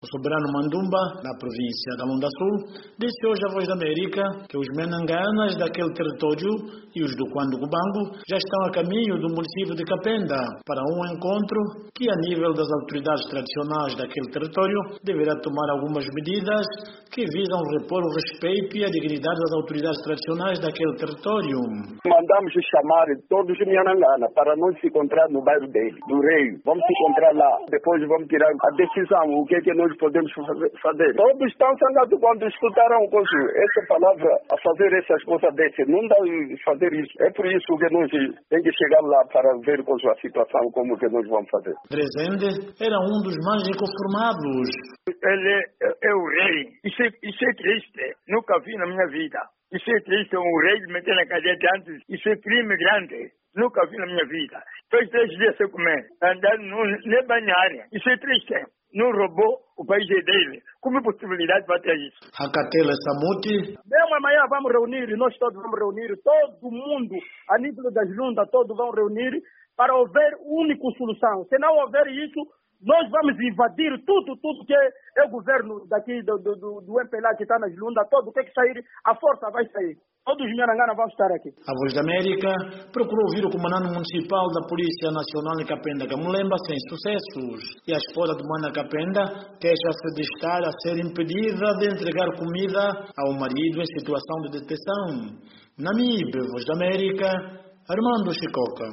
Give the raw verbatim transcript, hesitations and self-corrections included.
soberano Mandumba, na província da Lunda Sul, disse hoje à Voz da América que os menanganas daquele território e os do Cubango já estão a caminho do município de Capenda para um encontro que, a nível das autoridades tradicionais daquele território, deverá tomar algumas medidas que visam repor o respeito e a dignidade das autoridades tradicionais daquele território. Mandamos chamar todos os Mianangana para nós se encontrar no bairro dele, do Rei. Vamos se encontrar lá. Depois vamos tirar a decisão, o que é que nós podemos fazer. Todos estão sangrados quando escutaram essa palavra, a fazer essas coisas dessas. Não dá fazer isso. É por isso que nós temos que chegar lá para ver a situação, como que nós vamos fazer. Rezende era um dos mais inconformados. Ele é, é o rei. Isso é, isso é triste. Nunca vi na minha vida. Isso é triste, um rei meter na cadeia de antes. Isso é crime grande. Nunca vi na minha vida. Fez três dias sem comer. Andar nem banhar. Isso é triste. Não roubou, o país é dele. Como é possibilidade de ter isso? Hakatela Samuti. Mesmo amanhã vamos reunir, nós todos vamos reunir, todo mundo, a nível das juntas, todos vão reunir para haver única solução. Se não houver isso, nós vamos invadir tudo, tudo que é o governo daqui do, do, do, do M P L A que está nas juntas, todo o que é que sair, a força vai sair. Todos os Mianangana vão estar aqui. A Voz da América procurou ouvir o comandante municipal da Polícia Nacional em Capenda, Camulemba, sem sucessos. E a esposa do Mana Capenda queixa-se de estar a ser impedida de entregar comida ao marido em situação de detenção. Namibe, Voz da América, Armando Chicoca.